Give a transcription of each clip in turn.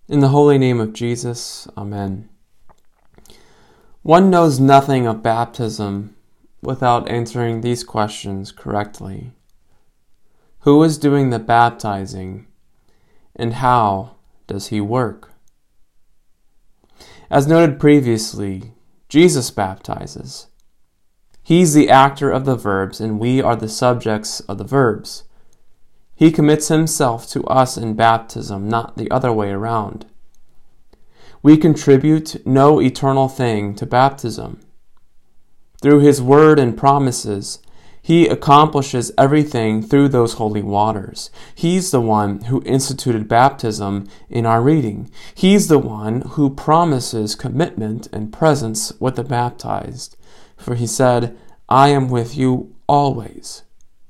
In the holy name of Jesus, Amen. One knows nothing of baptism without answering these questions correctly. Who is doing the baptizing, and how does he work? As noted previously, Jesus baptizes. He's the actor of the verbs, and we are the subjects of the verbs. He commits himself to us in baptism, not the other way around. We contribute no eternal thing to baptism. Through his word and promises, he accomplishes everything through those holy waters. He's the one who instituted baptism in our reading. He's the one who promises commitment and presence with the baptized. For he said, "I am with you always."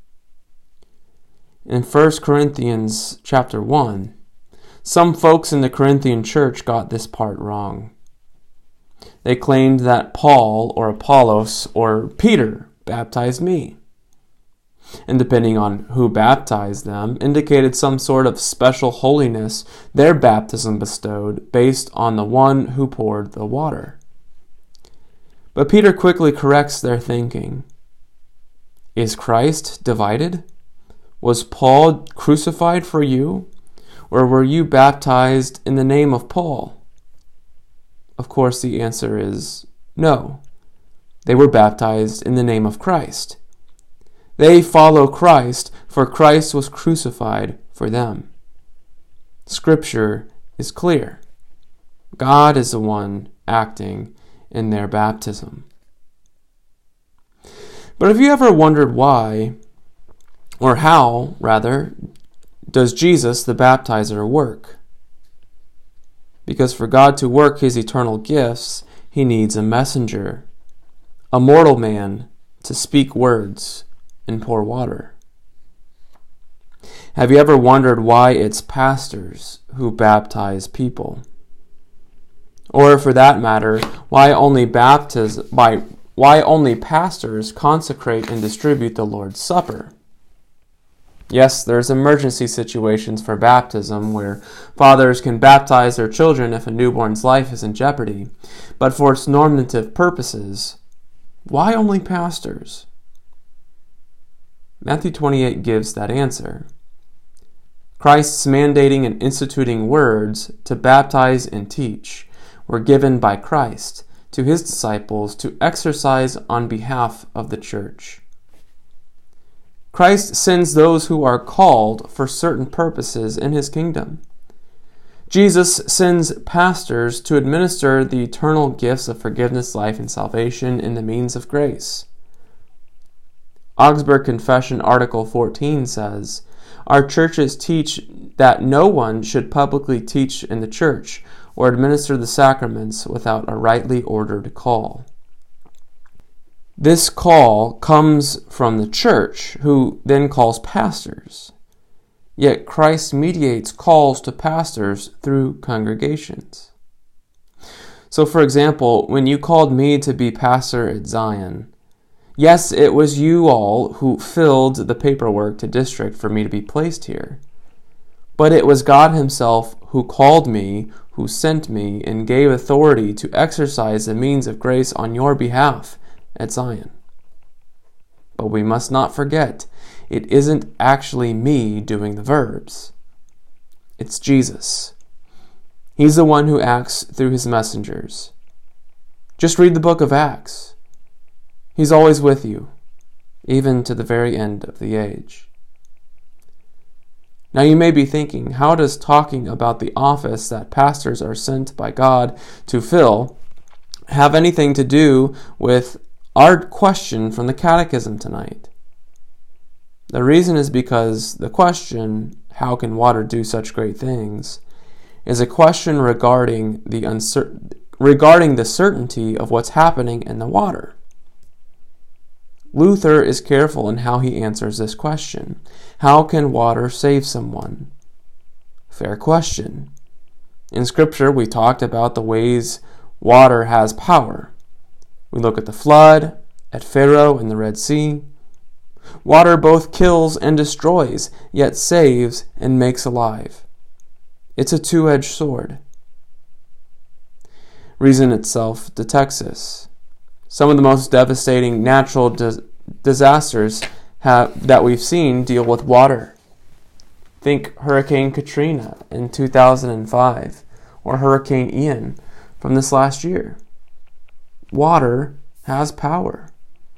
In 1 Corinthians chapter 1, some folks in the Corinthian church got this part wrong. They claimed that Paul or Apollos or Peter baptized me, and depending on who baptized them, indicated some sort of special holiness their baptism bestowed based on the one who poured the water. But Peter quickly corrects their thinking. Is Christ divided? Was Paul crucified for you, or were you baptized in the name of Paul? Of course, the answer is no. They were baptized in the name of Christ. They follow Christ, for Christ was crucified for them. Scripture is clear. God is the one acting in their baptism. But have you ever wondered why, or how, rather, does Jesus, the baptizer, work? Because for God to work his eternal gifts, he needs a messenger, a mortal man, to speak words and pour water. Have you ever wondered why it's pastors who baptize people? Or, for that matter, why only pastors consecrate and distribute the Lord's Supper? Yes, there's emergency situations for baptism where fathers can baptize their children if a newborn's life is in jeopardy. But for its normative purposes, why only pastors? Matthew 28 gives that answer. Christ's mandating and instituting words to baptize and teach were given by Christ to his disciples to exercise on behalf of the church. Christ sends those who are called for certain purposes in his kingdom. Jesus sends pastors to administer the eternal gifts of forgiveness, life, and salvation in the means of grace. Augsburg Confession Article 14 says, "Our churches teach that no one should publicly teach in the church or administer the sacraments without a rightly ordered call." This call comes from the church, who then calls pastors. Yet Christ mediates calls to pastors through congregations. So, for example, when you called me to be pastor at Zion, yes, it was you all who filled the paperwork to district for me to be placed here. But it was God himself who called me, who sent me, and gave authority to exercise the means of grace on your behalf at Zion. But we must not forget, it isn't actually me doing the verbs. It's Jesus. He's the one who acts through his messengers. Just read the book of Acts. He's always with you, even to the very end of the age. Now you may be thinking, how does talking about the office that pastors are sent by God to fill have anything to do with our question from the Catechism tonight? The reason is because the question, how can water do such great things, is a question regarding the certainty of what's happening in the water. Luther is careful in how he answers this question. How can water save someone? Fair question. In Scripture, we talked about the ways water has power. We look at the flood, at Pharaoh and the Red Sea. Water both kills and destroys, yet saves and makes alive. It's a two-edged sword. reason itself detects this. Some of the most devastating natural disasters that we've seen deal with water. Think Hurricane Katrina in 2005 or Hurricane Ian from this last year. Water has power.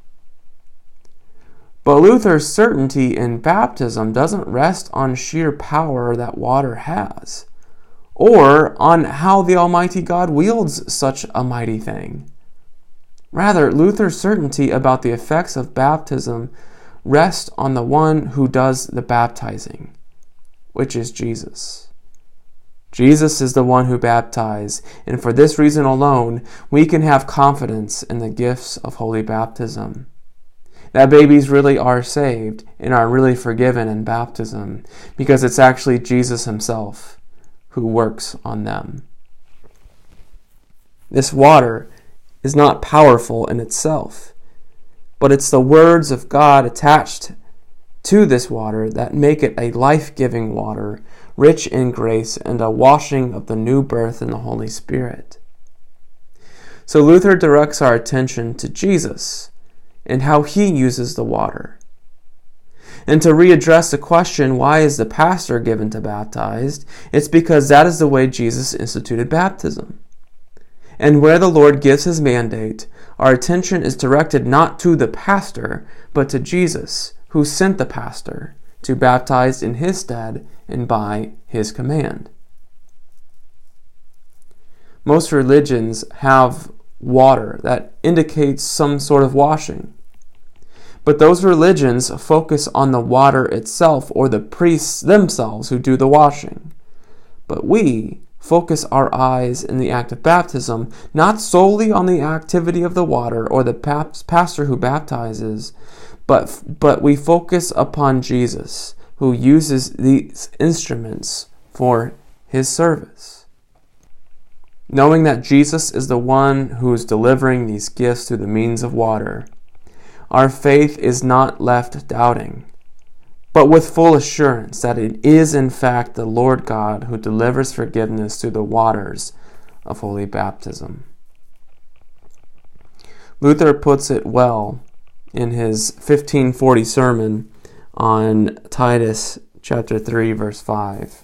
But Luther's certainty in baptism doesn't rest on sheer power that water has, or on how the Almighty God wields such a mighty thing. Rather, Luther's certainty about the effects of baptism rests on the one who does the baptizing, which is Jesus. Jesus is the one who baptizes, and for this reason alone, we can have confidence in the gifts of holy baptism. That babies really are saved and are really forgiven in baptism, because it's actually Jesus himself who works on them. This water is not powerful in itself, but it's the words of God attached to this water that make it a life-giving water, rich in grace and a washing of the new birth in the Holy Spirit. So Luther directs our attention to Jesus and how he uses the water. And to readdress the question, why is the pastor given to baptize? It's because that is the way Jesus instituted baptism. And where the Lord gives his mandate, our attention is directed not to the pastor, but to Jesus, who sent the pastor to baptize in his stead and by his command. Most religions have water that indicates some sort of washing. But those religions focus on the water itself or the priests themselves who do the washing. But we focus our eyes in the act of baptism not solely on the activity of the water or the pastor who baptizes, but we focus upon Jesus, who uses these instruments for his service. Knowing that Jesus is the one who is delivering these gifts through the means of water, our faith is not left doubting, but with full assurance that it is in fact the Lord God who delivers forgiveness through the waters of holy baptism. Luther puts it well in his 1540 sermon on Titus chapter 3, verse 5.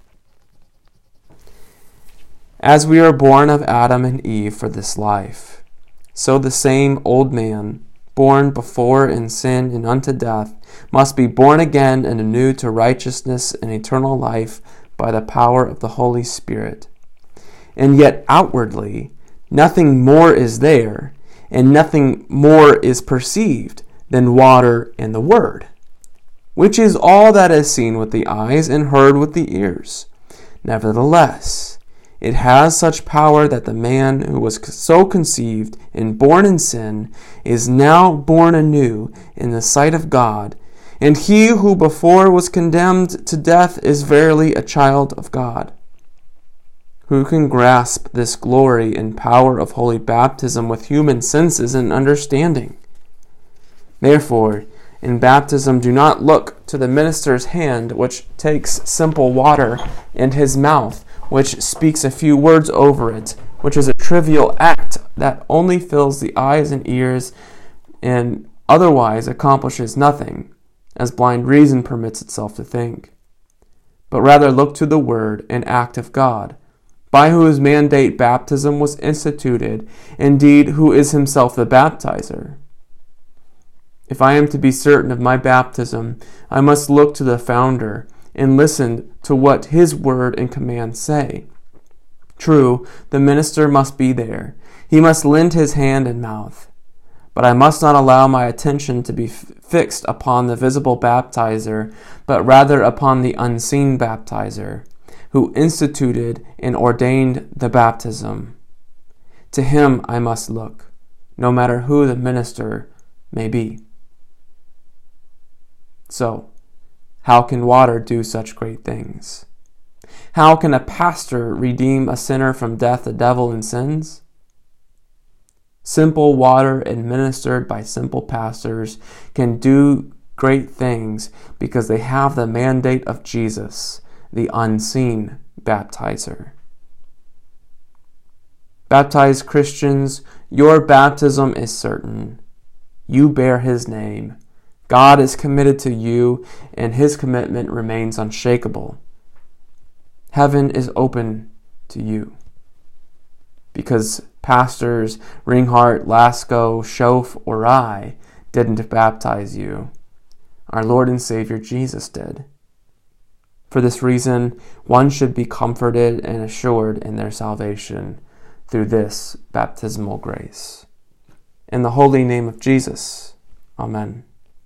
As we are born of Adam and Eve for this life, so the same old man, born before in sin and unto death, must be born again and anew to righteousness and eternal life by the power of the Holy Spirit. And yet outwardly, nothing more is there, and nothing more is perceived than water and the Word, which is all that is seen with the eyes and heard with the ears. Nevertheless, it has such power that the man who was so conceived and born in sin is now born anew in the sight of God, and he who before was condemned to death is verily a child of God. Who can grasp this glory and power of holy baptism with human senses and understanding? Therefore, in baptism, do not look to the minister's hand, which takes simple water, and his mouth, which speaks a few words over it, which is a trivial act that only fills the eyes and ears and otherwise accomplishes nothing, as blind reason permits itself to think. But rather look to the word and act of God, by whose mandate baptism was instituted, indeed who is himself the baptizer. If I am to be certain of my baptism, I must look to the founder and listen to what his word and command say. True, the minister must be there. He must lend his hand and mouth. But I must not allow my attention to be fixed upon the visible baptizer, but rather upon the unseen baptizer, who instituted and ordained the baptism. To him I must look, no matter who the minister may be. So, how can water do such great things? How can a pastor redeem a sinner from death, the devil, and sins? Simple water administered by simple pastors can do great things because they have the mandate of Jesus, the unseen baptizer. Baptized Christians, your baptism is certain. You bear his name. God is committed to you, and his commitment remains unshakable. Heaven is open to you. Because pastors Ringhart, Lasco, Schoaf, or I didn't baptize you, our Lord and Savior Jesus did. For this reason, one should be comforted and assured in their salvation through this baptismal grace. In the holy name of Jesus, amen.